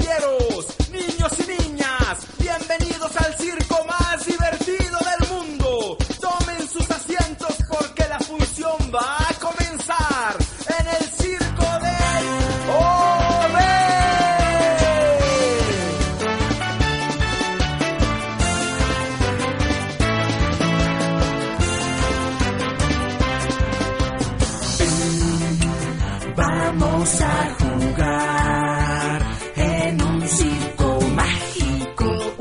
caballeros, niños y niñas, bienvenidos al circo más divertido del mundo. Tomen sus asientos porque la función va a comenzar en el circo del Ove. Vamos a jugar.